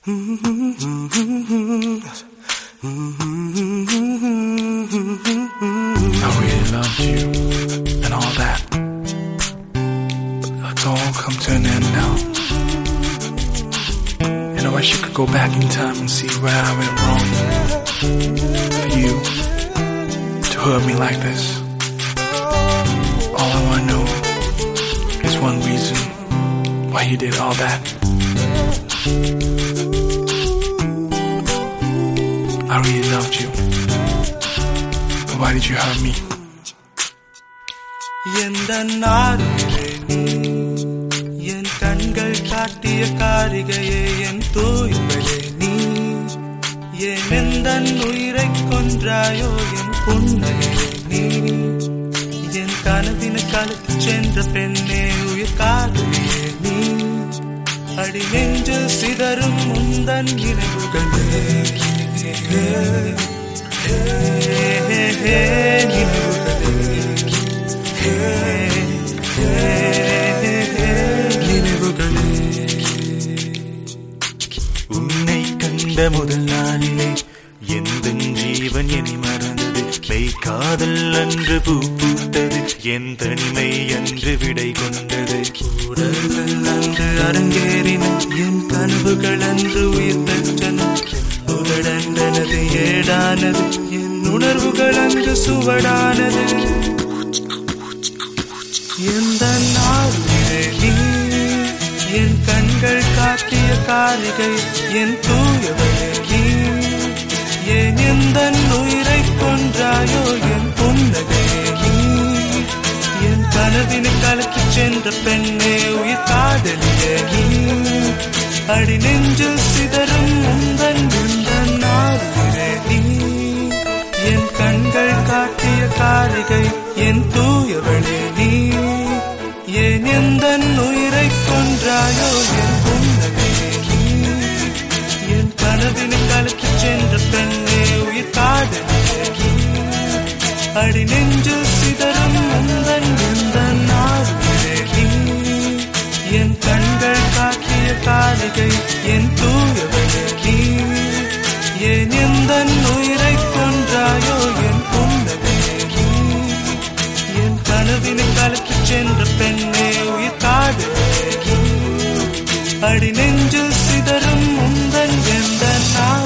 really loved you and all that. But it's all come to an end now. And I wish you could go back in time and see where I went wrong. For you to hurt me like this. All I want to know is one reason why you did all that. I really loved you. But why did you hurt me? எந்த நாளிலே நீ என் கண்கள் காட்டிய காரிகையே என் தூய்மையே நீ ஏன் எந்த உயிரை கொன்றாயோ என் புன்னையே நீ என் கனவினை கலத்து சென்ற பெண்ணே உயிர் காதலியே நீ அடி நெஞ்சில் சிதறும் உந்தன் நினைவுகளே உன்னை கண்ட முதல் நாளிலே எந்த ஜீவன் என்னை மறந்தது மெய் காதல் அன்று பூ பூத்தது என் தனிமை அன்று விடை கொண்டது கூடல்கள் அன்று அரங்கேறின என் கனவுகள் அன்று உயிர் பெற்றன உடனது ஏடானது என் உணர்வுகள் அங்கு சுவடானது எந்த நாளிலே நீ என் கண்கள் காட்டிய காரிகை என் தூயவளே நீ ஏன் எந்த உயிரை கொன்றாயோ என் புன்னகையே நீ என் கனவினை கலக்கி சென்ற பெண்ணே உயிர் காதலியே நீ அடி நெஞ்சில் சிதறும் உந்தன் நாளிலே நீ என் கண்கள் காட்டிய காரிகை என் தூயவளே நீ ஏன் எந்த உயிரை கொன்றாயோ என் புன்னகையே நீ என் கனவினை கலக்கி சென்ற பெண்ணே உயிர் காதலியே நீ அடி நெஞ்சில் சிதறும் உந்தன் நாளிலே நீ என் கண்கள் காட்டிய காரிகை என் தூயவளே நீ ஏன் எந்த உயிரை கொன்றாயோ என் புன்னகையே நீ என் கனவினை கலக்கி சென்ற பெண்ணே உயிர் காதலியே நீ அடி நெஞ்சில் சிதறும் உந்தன்